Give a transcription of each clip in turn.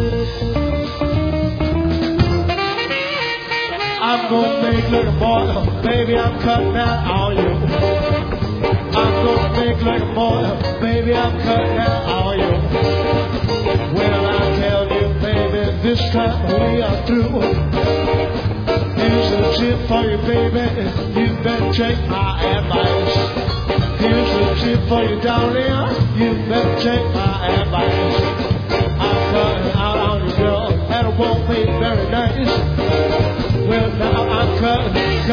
I'm gonna make little boy, baby, I'm cutting out on you. I'm gonna make little boy, baby, I'm cutting out on you. Well, I tell you, baby, this time we are through. Here's a tip for you, baby, you better take my advice. Here's a tip for you, darling, you better take my advice. I'm cutting out on you, girl, and it won't be very nice. Well, now I'm cutting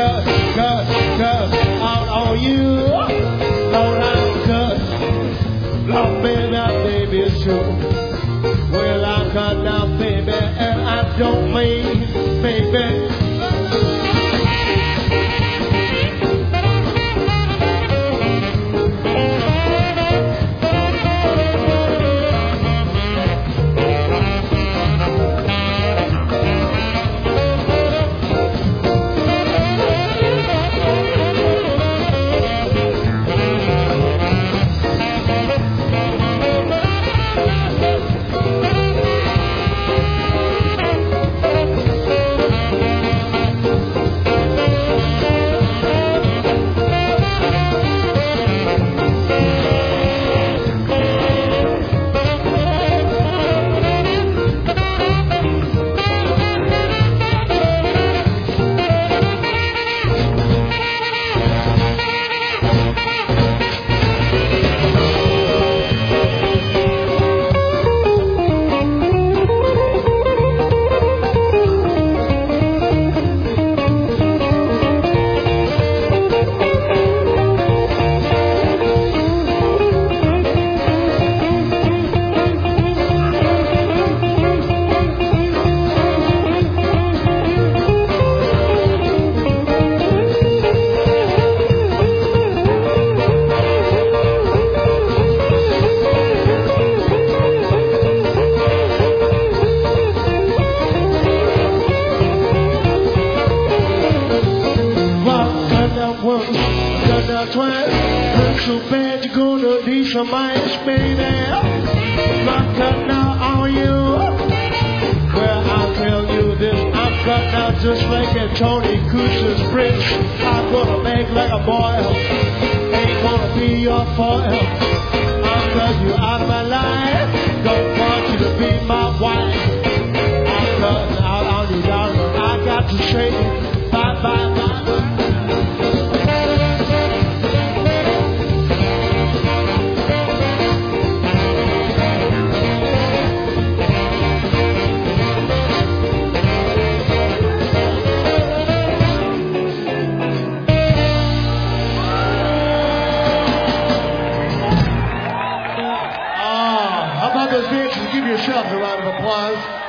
out on you. Lord, I'm cutting. Lord, baby, it's true. Well, I'm cutting out, baby, and I don't mean, baby. Hurt so bad you're gonna need some ice, baby. I'm cutting out on you. Well, I'll tell you this, I'm cutting out just like a Tony Kush's bridge. I'm gonna make like a boil, ain't gonna be your foil. I'll cut you out of my life, don't want you to be my wife. I'm cutting out on you, darling. I got to say bye, bye, bye. How about those bitches? Give yourself a round of applause.